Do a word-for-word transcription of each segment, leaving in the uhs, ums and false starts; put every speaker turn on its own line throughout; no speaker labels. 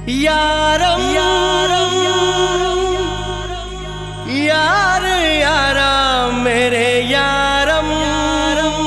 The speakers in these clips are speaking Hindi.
यारम यारम यार यारा मेरे यारम यारम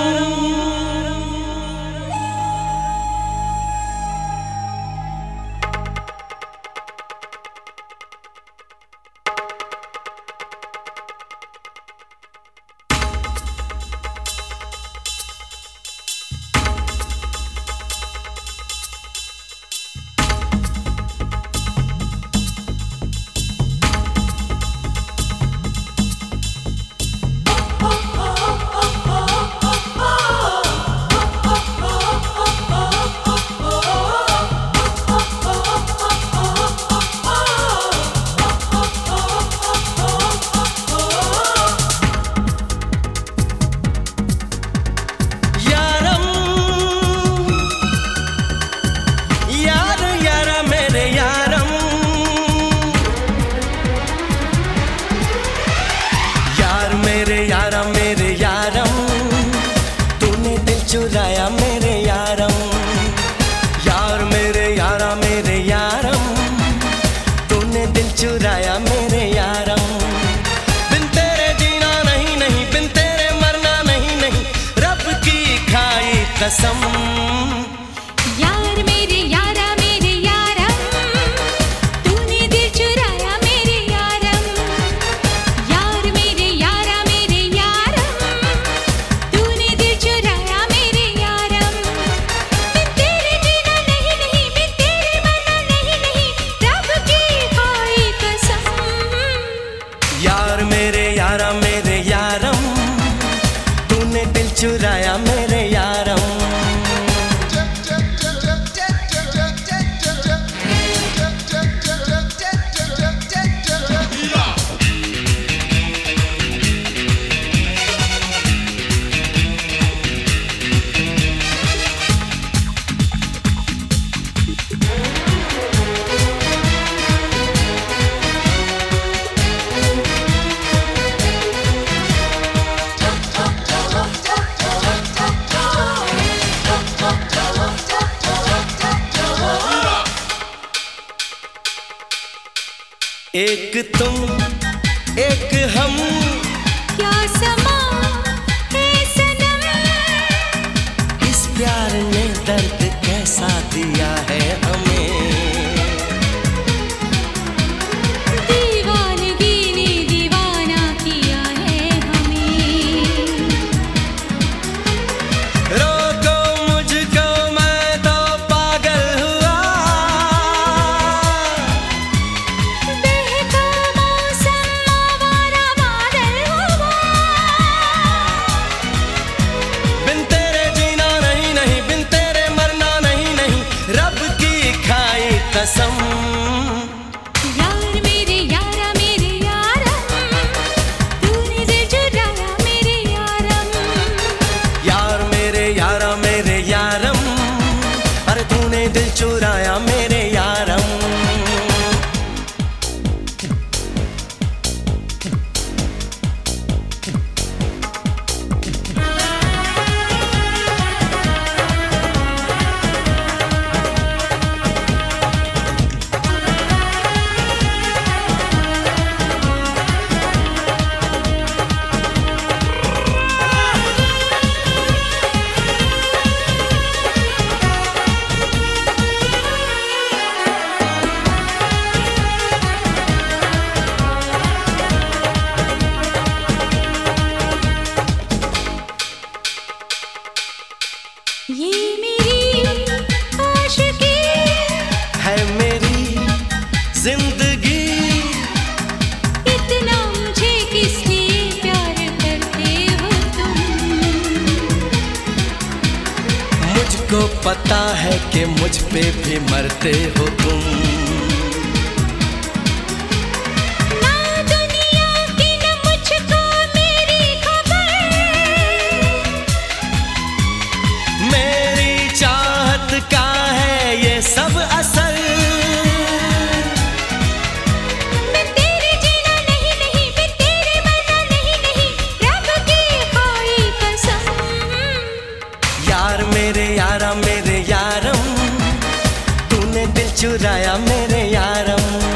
चुराया मेरे यारम यार मेरे यारा मेरे यारम तूने दिल चुराया मेरे यारम बिन तेरे जीना नहीं नहीं बिन तेरे मरना नहीं नहीं रब की खाई कसम
यार मेरे यारा मेरे यारम तूने दिल चुराया मेरे यारम यार मेरे यारा मेरे यारम तूने दिल चुराया मेरे यारम बिन तेरे जीना नहीं नहीं बिन तेरे मरना नहीं नहीं रब की खाई कसम
यार मेरे यारा मेरे यारम तूने दिल चुराया मेरे यारम एक तुम एक हम
क्या समा है सनम
इस प्यार ने दर्द कैसा दिया है हमें
दीवानगी ने दीवाना किया है हमें
रोको मुझको मैं तो पागल हुआ
बहका मौसम आवारा बादल हुआ
बिन तेरे जीना नहीं नहीं बिन तेरे मरना नहीं नहीं रब की खाई कसम
यार मेरे यारा मेरे यारम तूने दिल चुराया मेरे यारम
यार मेरे यारा मेरे यारम अरे तूने दिल चुराया मेरे यारम
ये मेरी आशिकी
है मेरी जिंदगी
इतना मुझे किस लिए प्यार करते हो तुम
मुझको पता है कि मुझ पे भी मरते हो तुम
ना दुनिया की न मुझको मेरी खबर
मेरी चाहत का है ये सब असर
बिन तेरे जीना नहीं नहीं बिन तेरे मरना नहीं नहीं रब की खाई कसम
यार मेरे यारा मेरे यारम तूने दिल चुराया मेरे यारम।